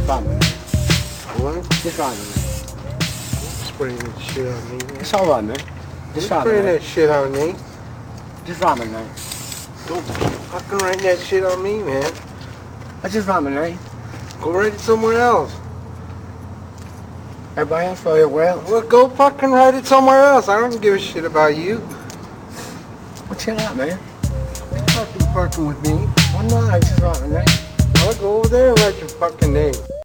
write my name. What? Just write my name. Spraying that shit on me, man. It's alright, man. Just write my Spraying name. that shit on me. Just write my name. Don't fucking write that shit on me, man. I just write my name. Go write it somewhere else. Everybody else wrote it well. Well, go fucking write it somewhere else. I don't give a shit about you. Well, chill out, man. Fucking with me. Why not? I just write my name. I'll go over there and write your fucking name.